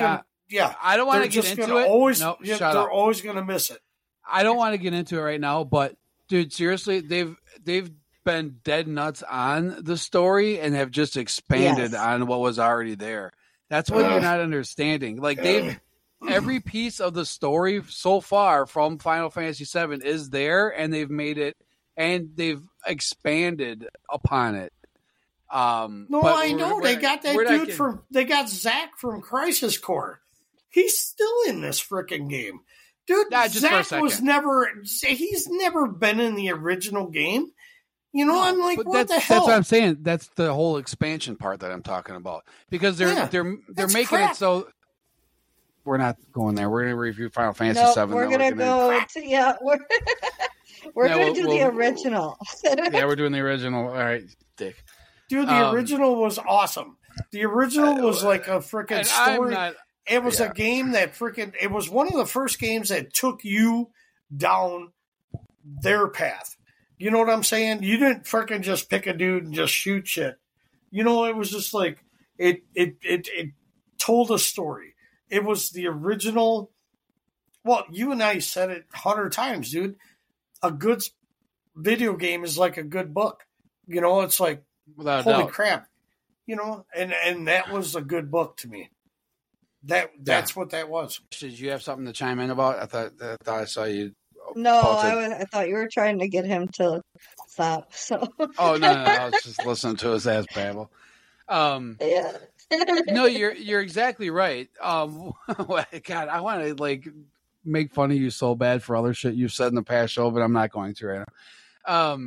I don't want to get into it. They're always going to miss it. I don't want to get into it right now, but dude, seriously, they've been dead nuts on the story and have just expanded on what was already there. That's what you're not understanding. Like every piece of the story so far from Final Fantasy VII is there, and they've made it, and they've expanded upon it. I know they got that dude they got Zach from Crisis Core. He's still in this freaking game. Dude, Zach he's never been in the original game. You know, I'm like, what the hell? That's what I'm saying. That's the whole expansion part that I'm talking about. Because they're making crap. it so we're not going there. We're going to review Final Fantasy VII. We're going to go to, we're going to do the original. Yeah, we're doing the original. All right, Dick. Dude, the original was awesome. The original was like a freaking story. It was a game that it was one of the first games that took you down their path. You know what I'm saying? You didn't freaking just pick a dude and just shoot shit. You know, it was just like, it told a story. It was the original. Well, you and I said it 100 times, dude. A good video game is like a good book. You know, it's like, holy crap. You know, and that was a good book to me. That's what that was. Did you have something to chime in about? I thought I saw you. No, I thought you were trying to get him to stop. So. Oh no! I was just listening to his ass babble. Yeah. No, you're exactly right. God, I want to like make fun of you so bad for other shit you've said in the past show, but I'm not going to right now.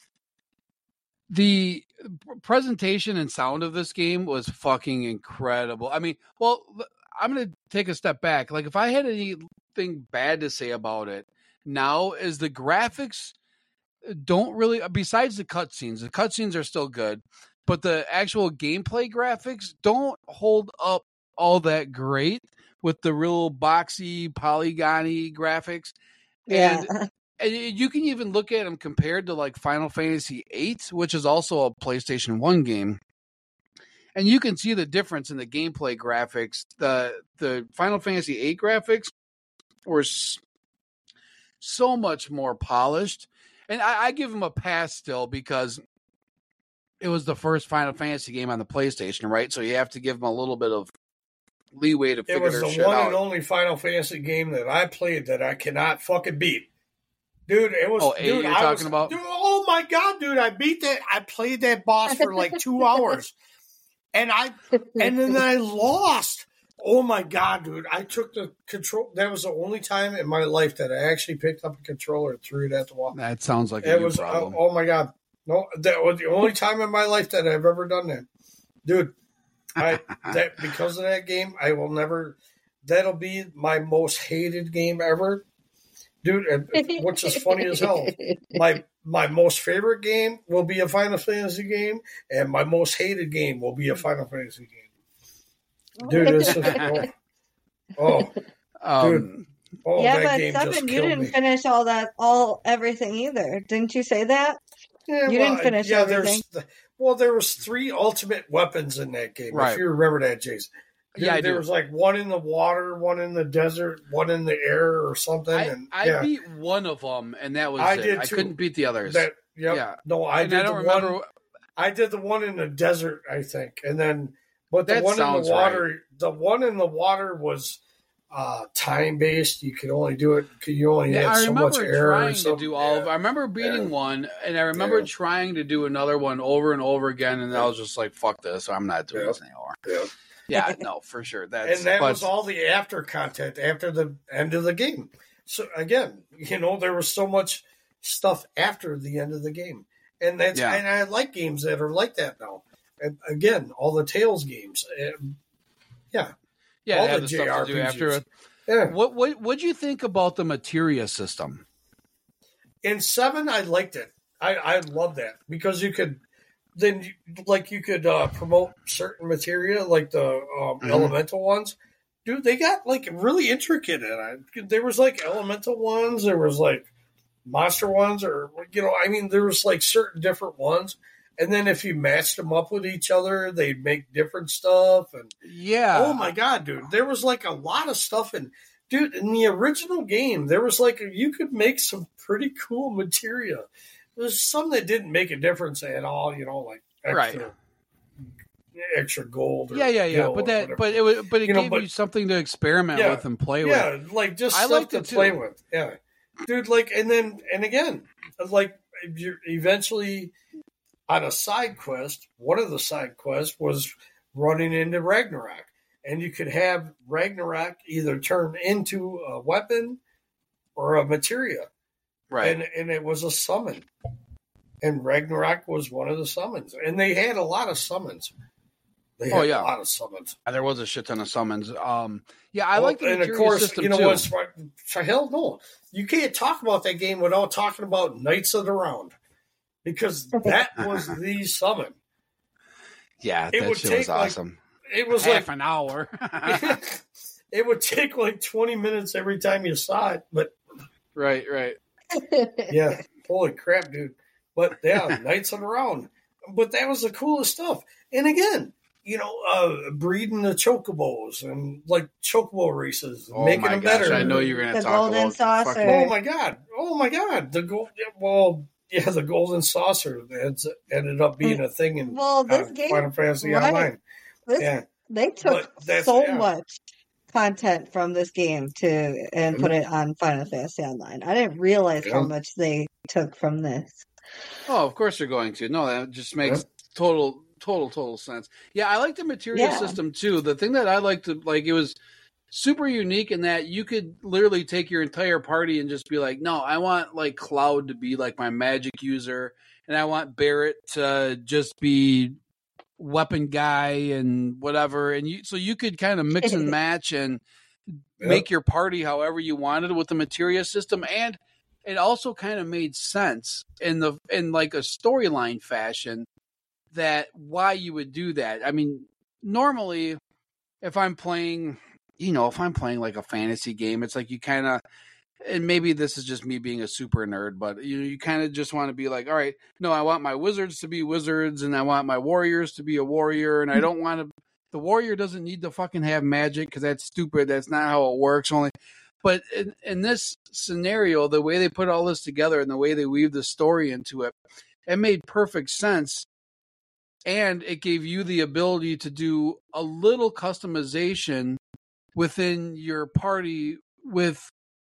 The presentation and sound of this game was fucking incredible. I mean, well, I'm going to take a step back. Like, if I had anything bad to say about it now, is the graphics don't really, besides the cutscenes are still good, but the actual gameplay graphics don't hold up all that great with the real boxy, polygony graphics. Yeah. And you can even look at them compared to like Final Fantasy VIII, which is also a PlayStation 1 game. And you can see the difference in the gameplay graphics. The Final Fantasy VIII graphics were so much more polished. And I give them a pass still because it was the first Final Fantasy game on the PlayStation, right? So you have to give them a little bit of leeway to figure their shit out. It was the one and only Final Fantasy game that I played that I cannot fucking beat. Dude, it was. Oh, dude, you're talking about? Dude, oh my god, dude! I beat that. I played that boss for like 2 hours, and then I lost. Oh my god, dude! I took the control. That was the only time in my life that I actually picked up a controller and threw it at the wall. That sounds like a problem. Oh my god, no! That was the only time in my life that I've ever done that, dude. Because of that game, I will never. That'll be my most hated game ever. Dude, which is funny as hell. My most favorite game will be a Final Fantasy game, and my most hated game will be a Final Fantasy game. Dude, it's just, dude. Yeah, but Seven, you didn't finish everything either. Didn't you say that? Yeah, you didn't finish everything. There was 3 ultimate weapons in that game, right. If you remember that, Jason. Yeah, there was like one in the water, one in the desert, one in the air or something. I beat one of them, and that was it. I couldn't beat the others. No, I did remember. I did the one in the desert, I think, and then the one in the water. Right. The one in the water was time based. You could only do it. You only had so much air. I remember beating one, and I remember trying to do another one over and over again, and I was just like, "Fuck this! I'm not doing this anymore." Yeah. Yeah, no, for sure. That was all the after content after the end of the game. So again, there was so much stuff after the end of the game, and and I like games that are like that now. And again, all the Tales games, all the stuff to do after it. Yeah. What'd you think about the materia system? In 7, I liked it. I loved that because you could. Then, you could promote certain materia, like the elemental ones. Dude, they got, like, really intricate in it. There was, like, elemental ones. There was, like, monster ones. Or, there was, like, certain different ones. And then if you matched them up with each other, they'd make different stuff. And oh my God, dude, there was like a lot of stuff in the original game. There was like you could make some pretty cool material. There's some that didn't make a difference at all, like extra gold. Or But it gave you something to experiment with and play with. Yeah, like just stuff to play with. Yeah, dude. Like, and again, like you're eventually on a side quest. One of the side quests was running into Ragnarok, and you could have Ragnarok either turn into a weapon or a materia. Right. And it was a summon. And Ragnarok was one of the summons. And they had a lot of summons. They had a lot of summons. There was a shit ton of summons. I like the materia system too. And of course, hell no. You can't talk about that game without talking about Knights of the Round. Because that was the summon. Yeah, that shit was awesome. It was half an hour. It would take like 20 minutes every time you saw it. But Right. Yeah, holy crap, dude. But yeah, Knights of the Round. But that was the coolest stuff. And again, breeding the chocobos and like chocobo races, making them better. I know you're going to talk golden about saucer. fucking... Oh my god, the golden saucer ended up being a thing in this game, Final Fantasy Online. They took much content from this game and put it on Final Fantasy Online. I didn't realize how much they took from this. Oh, of course they're going to. No, that just makes total sense. Yeah, I like the materia system too. The thing that I liked, it was super unique in that you could literally take your entire party and just be like, no, I want like Cloud to be like my magic user, and I want Barrett to just be weapon guy and whatever. And so you could kind of mix and match and make your party however you wanted with the materia system. And it also kind of made sense in like a storyline fashion that why you would do that. I mean, normally if I'm playing like a fantasy game, it's like you kind of, and maybe this is just me being a super nerd, but you kind of just want to be like, all right, no, I want my wizards to be wizards and I want my warriors to be a warrior. And I don't want to, the warrior doesn't need to fucking have magic because that's stupid. That's not how it works. But in this scenario, the way they put all this together and the way they weave the story into it, it made perfect sense. And it gave you the ability to do a little customization within your party with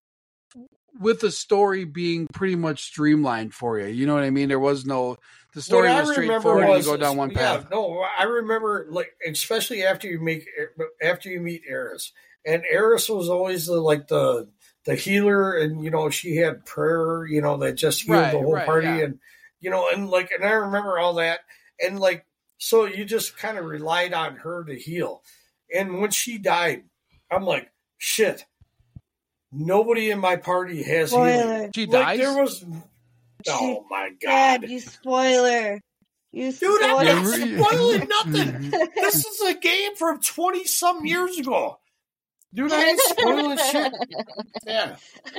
the story being pretty much streamlined for you. You know what I mean? There was the story was straightforward and you go down one path. Yeah, no, I remember, like, especially after you meet Eris. And Eris was always the healer, and she had prayer, that just healed the whole party, and and I remember all that, and like so you just kind of relied on her to heal. And when she died, I'm like, shit, nobody in my party has healing. She dies? There was oh my god, you spoiler. Dude, I'm not spoiling nothing. This is a game from 20-some years ago. Dude, I ain't spoiling shit. Yeah.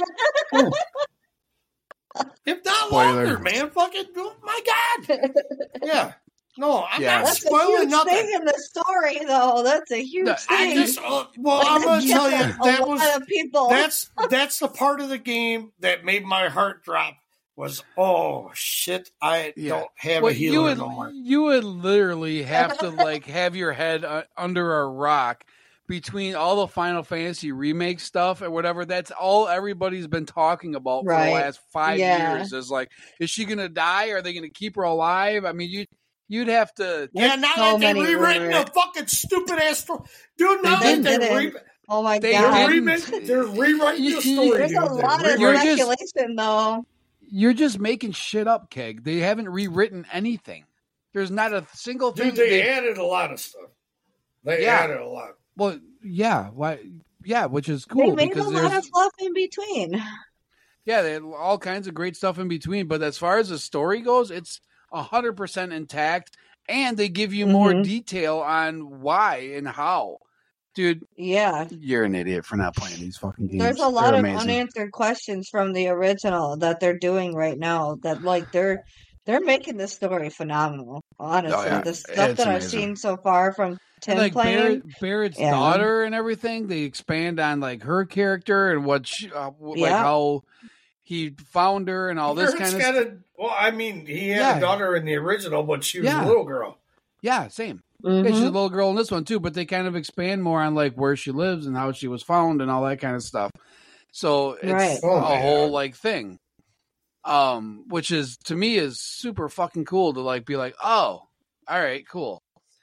If not longer, man. Fucking, oh my god. Yeah. No, I'm not spoiling nothing. That's a huge thing in the story, though. That's a huge thing. I'm going to tell you, that was lot of people. That's the part of the game that made my heart drop. Was shit! I don't have a healer no more. You would literally have to have your head under a rock between all the Final Fantasy remake stuff and whatever. That's all everybody's been talking about for the last 5 years. Is like, is she gonna die? Are they gonna keep her alive? I mean, you'd have to. Yeah, now that they've rewritten the fucking stupid ass story, dude. Now that they're oh my god, they're rewriting the story. There's a lot of speculation, though. You're just making shit up, Keg. They haven't rewritten anything. There's not a single thing. Dude, they added a lot of stuff. They added a lot. Well, yeah. Why? Yeah, which is cool. They made a lot of stuff in between. Yeah, they had all kinds of great stuff in between. But as far as the story goes, it's 100% intact. And they give you more detail on why and how. Dude, you're an idiot for not playing these fucking games. There's a lot of unanswered questions from the original that they're doing right now. That they're They're making this story phenomenal. Honestly, the stuff It's that I've amazing. seen so far from Tim And, like playing. Barrett's daughter and everything, they expand on like her character and what she, like how he found her and all this kind of stuff. Well, I mean, he had a daughter in the original, but she was a little girl. Yeah, same. Yeah, she's a little girl in this one too, but they kind of expand more on like where she lives and how she was found and all that kind of stuff. So it's a whole like thing. Which is to me is super fucking cool to like be like, oh, all right, cool.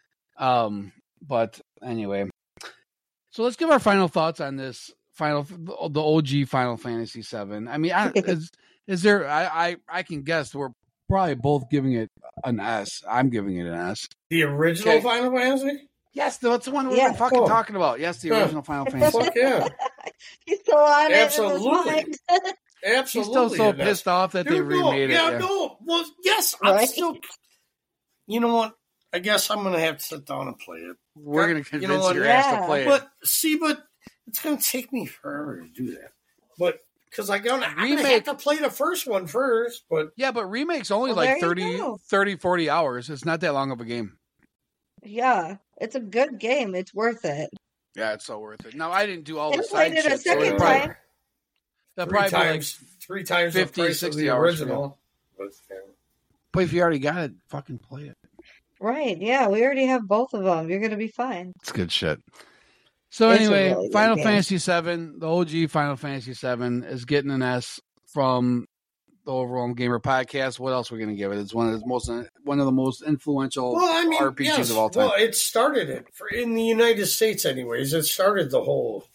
But anyway, so let's give our final thoughts on this the OG Final Fantasy VII. I mean, is there? I can guess we're probably both giving it an S. I'm giving it an S. The original Final Fantasy? Yes, that's the one we've been fucking talking about. Yes, the original Final Fantasy. Fuck yeah. He's still on Absolutely. it. Absolutely. He's still so pissed off that they remade it. Yeah, no. Well, yes, I'm still. You know what? I guess I'm going to have to sit down and play it. We're going to convince your ass to play it. But it's going to take me forever to do that. But because I'm going to have to play the first one first. But yeah, but remake's only like 30, 40 hours. It's not that long of a game. Yeah, it's a good game. It's worth it. Yeah, it's so worth it. Now, I didn't do all the side shit. A second time. That probably three times 50, the price 60 of the hours original. But if you already got it, fucking play it. Right, yeah, we already have both of them. You're going to be fine. It's good shit. So anyway, really Final Fantasy VII, the OG Final Fantasy VII is getting an S from the Overwhelmed Gamer podcast. What else are we going to give it? It's one of the most influential RPGs of all time. Well, it started it in the United States, anyways. It started the whole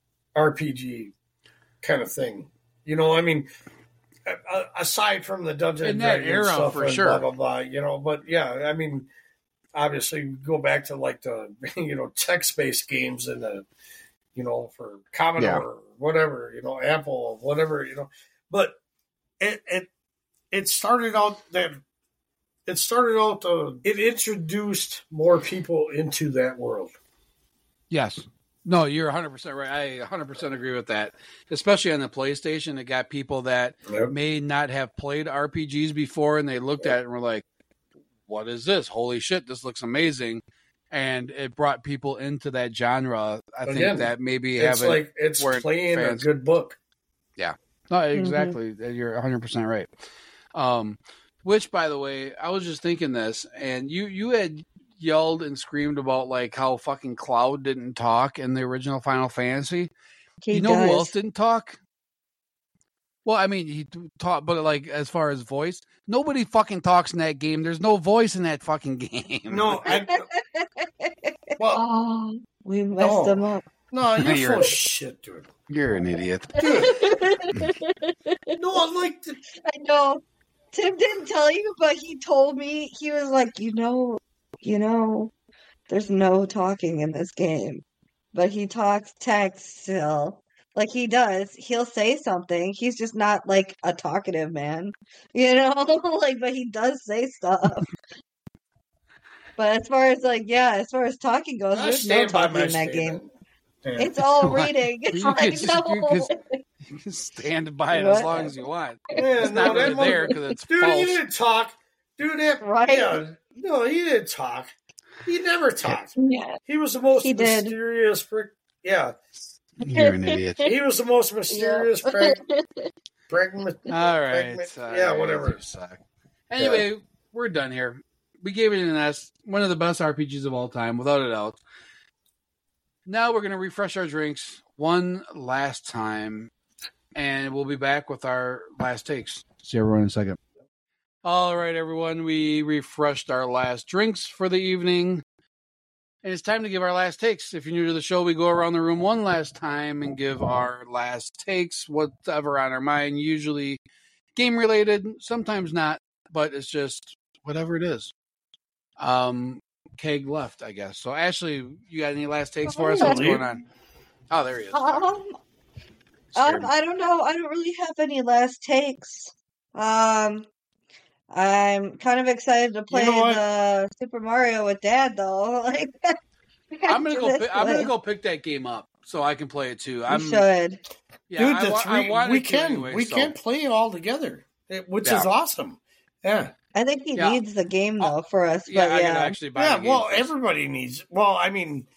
RPG kind of thing. You know, I mean, aside from the Dungeons and Dragons era stuff for and sure, blah blah blah. You know, but yeah, I mean, obviously go back to like the text-based games and the for Commodore or whatever, Apple, whatever, but it started out that it introduced more people into that world. Yes. No, you're 100% right. I 100% agree with that. Especially on the PlayStation, it got people that may not have played RPGs before, and they looked at it and were like, what is this? Holy shit, this looks amazing. And it brought people into that genre. I think that maybe it's playing fans. A good book. Yeah. No, exactly. Mm-hmm. You're 100% right. Which, by the way, I was just thinking this, and you had yelled and screamed about like how fucking Cloud didn't talk in the original Final Fantasy. Who else didn't talk? Well, I mean, he talked, but like as far as voice, nobody fucking talks in that game. There's no voice in that fucking game. No, we messed them up. No, you're full of shit, dude. You're an idiot, dude. No, I know. Tim didn't tell you, but he told me. He was like, there's no talking in this game, but he talks text still. Like he does, he'll say something. He's just not like a talkative man, but he does say stuff. But as far as talking goes, there's no talking in that game. Yeah. It's all reading. You can stand by it as long as you want. Yeah, it's not really there because it's dude, false. He didn't talk. Dude, right? Yeah, no, he didn't talk. He never talked. Yeah. He was the most mysterious prick. Yeah. You're an idiot. He was the most mysterious prick. All right. Yeah, whatever. Anyway, we're done here. We gave it an S. One of the best RPGs of all time, without a doubt. Now we're going to refresh our drinks one last time, and we'll be back with our last takes. See everyone in a second. All right, everyone. We refreshed our last drinks for the evening, and it's time to give our last takes. If you're new to the show, we go around the room one last time and give our last takes, whatever on our mind, usually game-related, sometimes not, but it's just whatever it is. Keg left, I guess. So, Ashley, you got any last takes for us? What's going on? Oh, there he is. I don't know. I don't really have any last takes. I'm kind of excited to play the Super Mario with Dad, though. Like, I'm gonna go pick that game up so I can play it too. You should. Yeah, dude, we can play it all together, which is awesome. Yeah. I think he needs the game though for us. Yeah, but I gotta actually buy the game well, first. everybody needs. Well, I mean,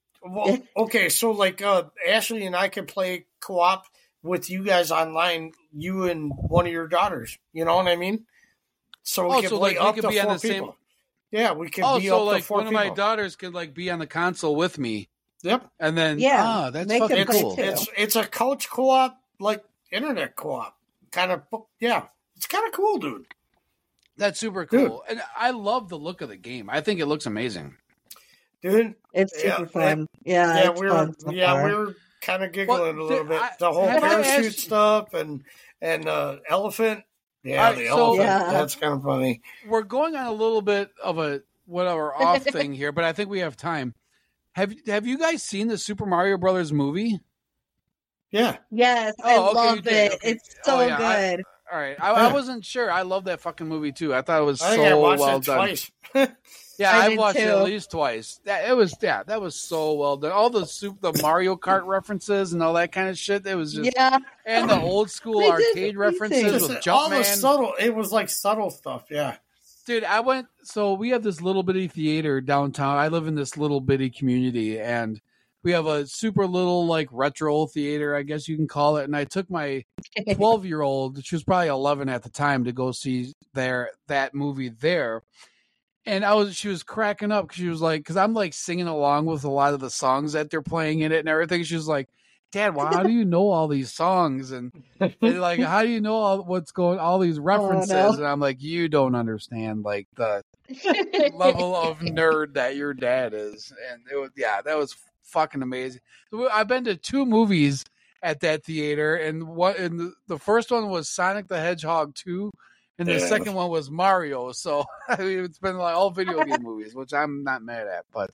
okay, so like Ashley and I could play co-op with you guys online, you and one of your daughters. You know what I mean? So we can play up to 4 people. Yeah, we can be up to 4 people. One of my daughters could like be on the console with me. Yep. And then that's they fucking cool. It's a couch co-op, like internet co-op. Kind of, yeah. It's kind of cool, dude. That's super cool. And I love the look of the game. I think it looks amazing. Dude. It's super fun. Yeah, we were kind of giggling a little bit. The whole parachute stuff and elephant. Yeah, the elephant. That's kind of funny. We're going on a little bit of a whatever off thing here, but I think we have time. Have you guys seen the Super Mario Brothers movie? Yeah. Yes, I love it. Okay. It's so good. All right, I wasn't sure. I love that fucking movie too. I thought it was so well done. Twice. Yeah, I watched it at least twice. That was so well done. All the Mario Kart references and all that kind of shit. It was just and the old school arcade references with Jumpman. It was like subtle stuff. Yeah. Dude, so we have this little bitty theater downtown. I live in this little bitty community, and we have a super little, like, retro theater, I guess you can call it. And I took my 12-year-old, she was probably 11 at the time, to go see that movie there. And she was cracking up because she was like, because I'm like singing along with a lot of the songs that they're playing in it and everything. She was like, Dad, how do you know all these songs? And like, how do you know all these references? Oh, no. And I'm like, you don't understand like the level of nerd that your dad is. And that was fucking amazing. I've been to 2 movies at that theater, and the first one was Sonic the Hedgehog 2, and the second one was Mario. So I mean, it's been like all video game movies, which I'm not mad at, but.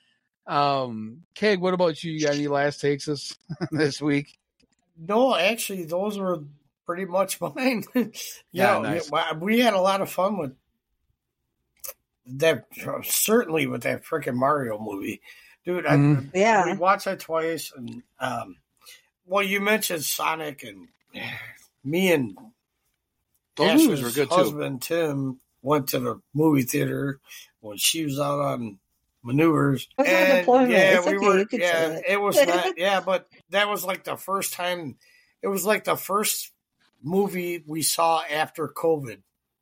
Keg, what about you? You got any last takes this week? No, actually, those were pretty much mine. Nice. We had a lot of fun with that. Certainly with that freaking Mario movie, dude. We watched that twice, and you mentioned Sonic, and me and those movies were good husband too. Tim went to the movie theater when she was out on maneuvers. It was not, but that was like the first time. It was like the first movie we saw after COVID.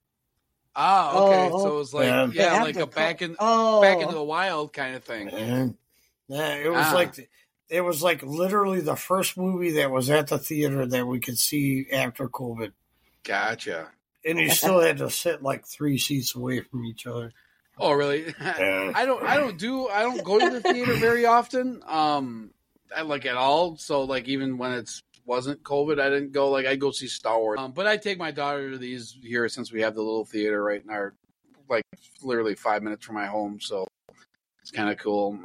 Ah, okay. So it was like like a back into the wild kind of thing. It was it was like literally the first movie that was at the theater that we could see after COVID. Gotcha. And you still had to sit like 3 seats away from each other. Oh, really? I don't go to the theater very often. I like at all. So like even when it wasn't COVID, I didn't go. Like I'd go see Star Wars. But I take my daughter to these here since we have the little theater right in our like literally 5 minutes from my home. So it's kind of cool.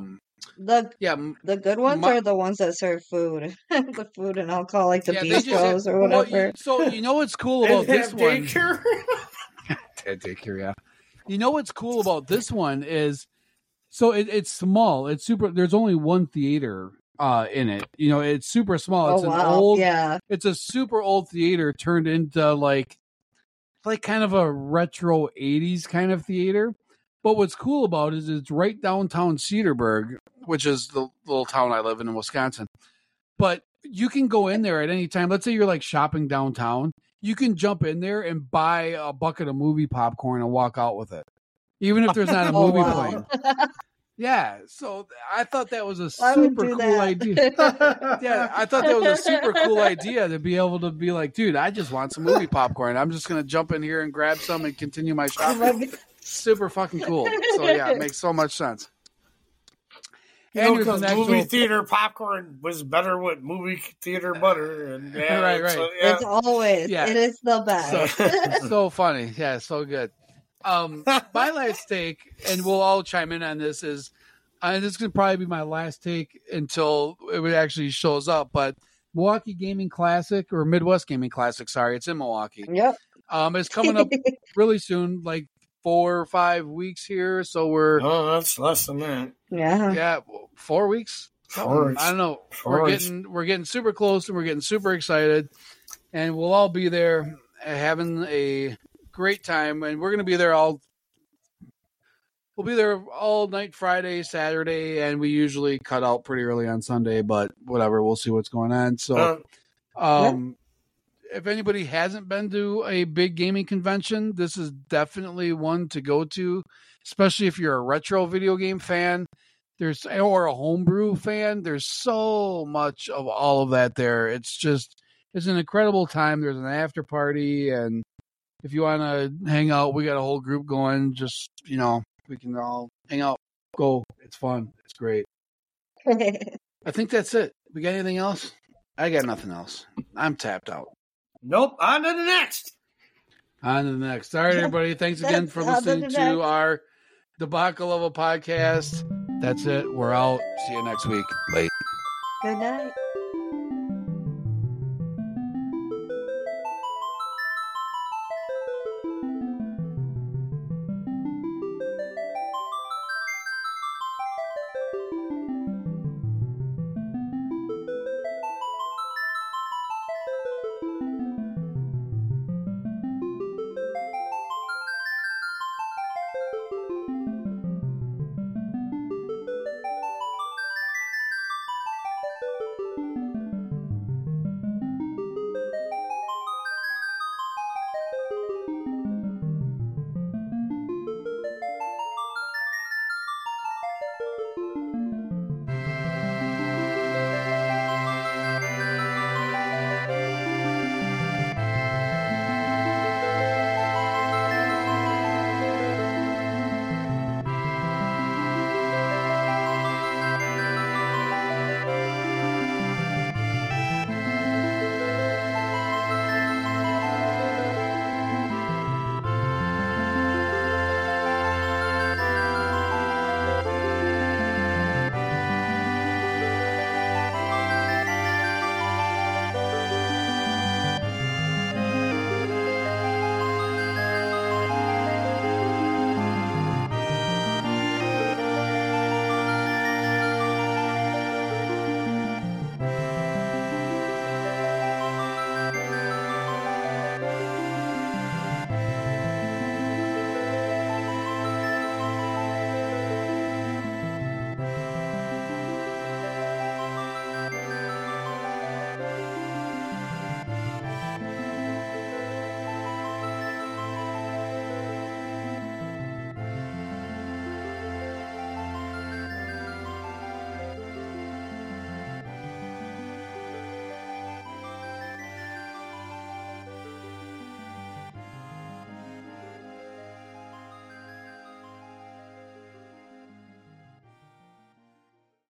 The good ones are the ones that serve food, the food and alcohol, like the bistros or whatever. So you know what's cool about this one? Daycare, yeah. You know what's cool about this one is, so it's small. It's super. There's only one theater in it. You know, it's super small. It's It's a super old theater turned into like kind of a retro 80s kind of theater. But what's cool about it is it's right downtown Cedarburg, which is the little town I live in Wisconsin. But you can go in there at any time. Let's say you're like shopping downtown. You can jump in there and buy a bucket of movie popcorn and walk out with it, even if there's not a movie playing. Yeah, so I thought that was a super cool idea. I thought that was a super cool idea to be able to be like, dude, I just want some movie popcorn. I'm just going to jump in here and grab some and continue my shopping. Super fucking cool. So, yeah, it makes so much sense. Because movie theater popcorn was better with movie theater butter. And, right. So, it's always. Yeah. It is the best. So funny. Yeah, so good. My last take, and we'll all chime in on this, is this can probably be my last take until it actually shows up, but Milwaukee Gaming Classic, or Midwest Gaming Classic, sorry, it's in Milwaukee. Yep. It's coming up really soon, like 4 or 5 weeks here, so we're... Oh, that's less than that. Yeah, 4 weeks? 4 weeks. I don't know. We're getting super close, and we're getting super excited, and we'll all be there having a great time, and we're going to be there We'll be there all night Friday, Saturday, and we usually cut out pretty early on Sunday, but whatever, we'll see what's going on. So, if anybody hasn't been to a big gaming convention, this is definitely one to go to, especially if you're a retro video game fan. Or a homebrew fan. There's so much of all of that there. It's an incredible time. There's an after party, and if you want to hang out, we got a whole group going. Just, we can all hang out, go. It's fun. It's great. I think that's it. We got anything else? I got nothing else. I'm tapped out. Nope. On to the next. All right, everybody. Thanks again for listening to our Debacle of a Podcast. That's it. We're out. See you next week. Late. Good night.